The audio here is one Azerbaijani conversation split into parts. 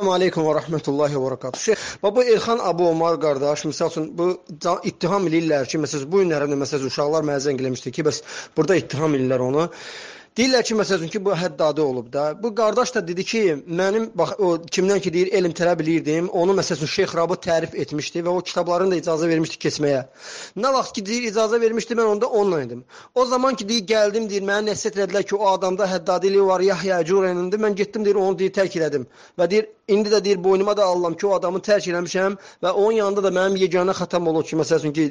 Aleyküm və rəhmətullahi və barakatuhu. Şeyx, bu Elxan Abu Omar qardaş, misal üçün, bu ittiham edirlər ki, məsələn, bu günlərində məsələn uşaqlar mənə zəng eləmişdi ki, bəs burada ittiham edirlər onu. Deyirlər ki, məsələn ki, bu həddadi olub da. Bu qardaş da dedi ki, mənim bax o kimdən ki deyir, elm tələb eləyirdim, onu məsələn Şeyx Rabi tərif etmişdi və o kitablarını da icazə vermişdi keçməyə. Nə vaxt ki deyir icazə vermişdi, mən onda onunla idim. O zaman ki deyir gəldim deyir, mənə nəsihət etdilər ki, o adamda həddadiliyi var, Yahya Cureynindir. Mən getdim deyir, onu deyir tərk elədim. Və deyir, indi də deyir boynuma da allam ki, o adamı tərk eləmişəm və onun yanında da mənim yeganə xətam olur ki, məsələn ki,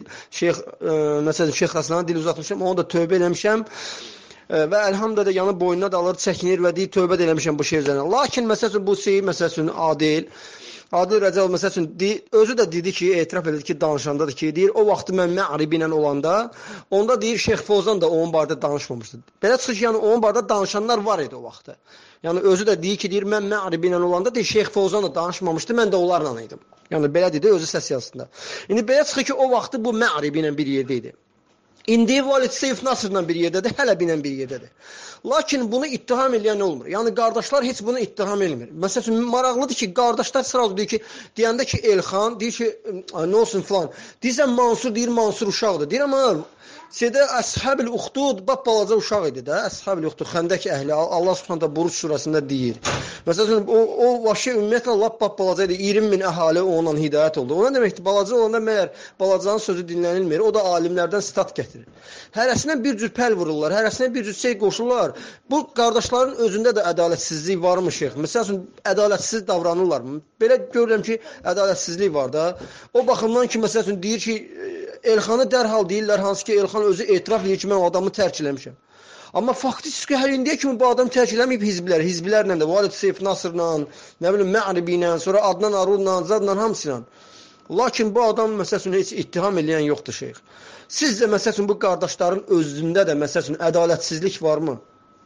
Şeyx Raslan'a dil uzatmışam, onu da tövbə eləmişəm. Və əlhamdülillah yanı boynuna da alır, çəkinir və deyir, tövbə də eləmişəm bu şey üzərinə. Lakin, məsələn, bu şey, məsələn, Adil Rəcəl, məsələn, özü də dedi ki, etiraf edir ki, danışandadır ki, deyir, o vaxtı mən Mə'ribi ilə olanda, onda deyir, Şeyx Fozan da onun barədə danışmamışdı. Belə çıxır ki, yəni, onun barədə danışanlar var idi o vaxtı. Yəni, özü də deyir ki, deyir, mən Mə'ribi ilə olanda, deyir, Şeyx Fozan da danışmamışdı, mən də onlarla idim. Yəni, belə dedi, özü səs yazısında. İndi belə çıxır ki, o vaxtı bu Mə'ribi ilə bir yerdə idi. İndi Valid Seyf Nasırla bir yerdədir, Hələbi ilə bir yerdədir. Lakin bunu ittiham eləyən olmur. Yəni, qardaşlar heç bunu ittiham elmir. Məsələn, maraqlıdır ki, qardaşlar sıraldır, deyir ki, deyəndə ki, Elxan, deyir ki, nə olsun filan, deyirsən Mansur, deyir Mansur uşaqdır. Deyir, amma şeydə Əshəb-ül Uxdud, balaca uşaq idi də, Əshəb-ül Uxdud, Xəndək əhli, Allah Subhanahu Buruc surəsində deyir. Məsələn, o vəhşi ümumiyyətlə lap balaca idi, 20 min əhali onunla hidayət oldu. Ona deməkdir, balaca olanda məyər balacanın sözü dinlənilmir, o da alimlərdən sitat gətirir. Hərəsindən bir cür pəl vururlar, hərəsindən bir cür şey qoşurlar. Bu qardaşların özündə də ədalətsizlik varmış, Şeyx. Məsələn, ədalətsiz davranırlar. Belə görürəm ki, ədalətsizlik var da. O baxımdan ki, məsələn, deyir ki, Elxanı dərhal deyirlər, hansı ki, Elxan özü etiraf edir ki, mən o adamı tərk eləmişəm. Amma faktiki hər indiyə kimi bu adam tərk eləməyib hizblərlə də, Valid Seyf Nasırla, nə bilim, Mə'ribi ilə, sonra Adnan Arudla, Zadla, hamısı ilə. Lakin bu adam, məsələn, heç ittiham eləyən yoxdur, Şeyx. Sizcə, məsələn, bu qardaşların özündə də, məsələn, ədalətsizlik varmı?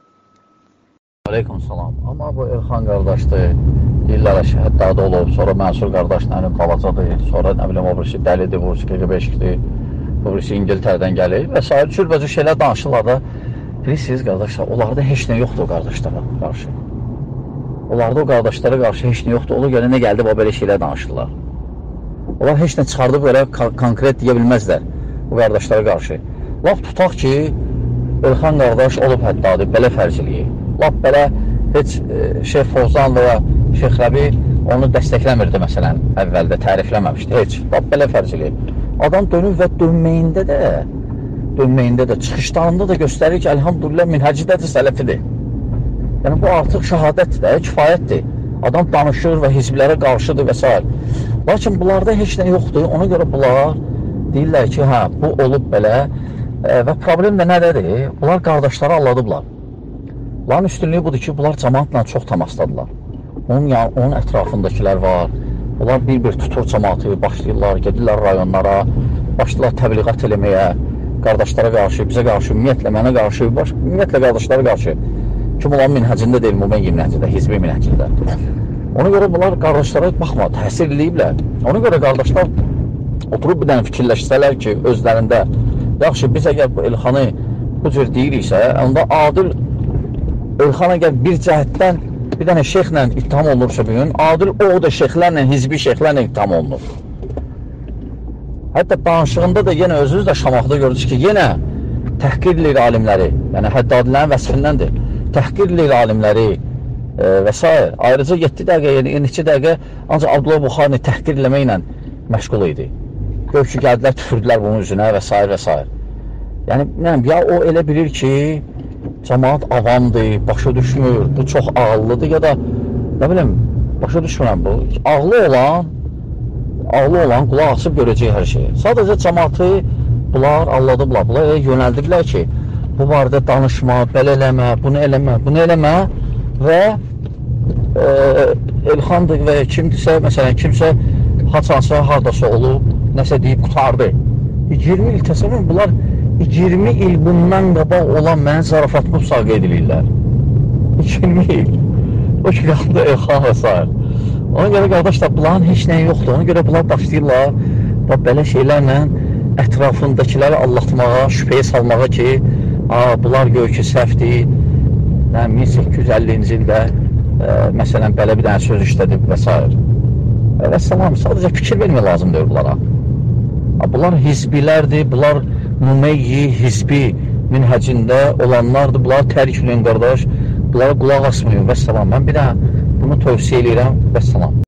Aleyküm salam. Amma bu Elxan qardaşdır, deyirlər həddadi olub, sonra Mənsur qardaşla balacadır, sonra nə bilim, o birisi dəlidir, bu birisi QQ5-dir, bu birisi İngiltərədən gəlir və s. Cürbəcür şeylər danışırlar da, bilirsiniz qardaşlar, onlarda heç nə yoxdur o qardaşlara qarşı. Onlarda o qardaşlara qarşı heç nə yoxdur, ona görə nə gəldi, belə şeylər danışırlar. Onlar heç nə çıxardıb, belə konkret deyə bilməzlər bu qardaşlara qarşı. Laf tutaq ki, Elxan qardaş olub həddadi, belə fərz eləyir. Laf belə heç Şeyx Fozan və ya Şeyx Rəbi onu dəstəkləmirdi, məsələn, əvvəldə tərifləməmişdi, heç. Laf belə fərz eləyir. Adam dönür və dönməyində də, çıxışlarında da göstərir ki, əlhamdülillah minhəcədədir, sələfidir. Yəni, bu artıq şəhadətdir də, kifayətdir. Adam danışır və hizblərə qarşıdır və s. Lakin bunlarda heç nə yoxdur, ona görə bunlar deyirlər ki, hə, bu olub belə və problem də nədədir? Bunlar qardaşları alladıblar. Bunların üstünlüyü budur ki, bunlar cəmaatla çox təmasdadılar. Onun ətrafındakilər var. Onlar bir-bir tutur cəmaatı, başlayırlar, gedirlər rayonlara, başlayırlar təbliğat eləməyə, qardaşlara qarşı, bizə qarşı, ümumiyyətlə, mənə qarşı, ümumiyyətlə qardaşlara qarşı. Kim olan minhəcində deyil, mümin minhəcində, hizbi minhəcində. Ona görə bunlar qardaşlara baxma, təsir eləyiblər. Ona görə qardaşlar oturub bir dənə fikirləşsələr ki, özlərində, yaxşı, biz əgər bu Elxanı bu cür deyiriksə, onda adil Elxan əgər bir cəhətdən bir dənə şeyxlə ittiham olunursa bugün, adil o da şeyxlərlə, hizbi şeyxlərlə ittiham olunur. Hətta danışığında da yenə özünüz də Şamaqda görürsünüz ki, yenə təhqir edir alimləri, yəni həddadilərin vəsfindəndir, təhqir edir alimləri və s. Ayrıca 7 dəqiqə, 22 dəqiqə ancaq Abdullah Buxarını təhqir eləməklə məşğul idi. Gör ki, gəldilər, tüfürdülər bunun üzünə və s. və s. Yəni, ya o elə bilir ki, cəmaat avamdır, başa düşmür, bu çox ağıllıdır ya da, nə bilim, başa düşmürəm bu. Ağlı olan qulaq açıb görəcək hər şeyi. Sadəcə cəmaatı bunlar alladıblar, bunlar yönəldiblər ki, bu barədə danışma, belə eləmə, bunu eləmə və Elxandır və kimdirsə, məsələn, kimsə haçansa, hardasa olub, nəsə deyib, qutardı. 20 il təsəvvür, bunlar 20 il bundan qabaq olan mənə zarafatımı müsaqiyə edilirlər. 20 il. O ki, qaldı Elxan və s. Ona görə qardaşlar, bunların heç nəyi yoxdur. Ona görə bunlar başlayırlar və belə şeylərlə ətrafındakiləri allatmağa, şübhəyə salmağa ki, bunlar gör ki, səhvdir. 1850-ci ildə məsələn, belə bir dənə söz işlədib və s. Və salam, sadəcə fikir vermək lazımdır bunlara. Bunlar hizbilərdir, bunlar Numeyyi hizbi minhəcində olanlardır, bunlar tərik edin qardaş, bunlara qulaq asmayın və salam. Mən bir dənə bunu tövsiyə edirəm və salam.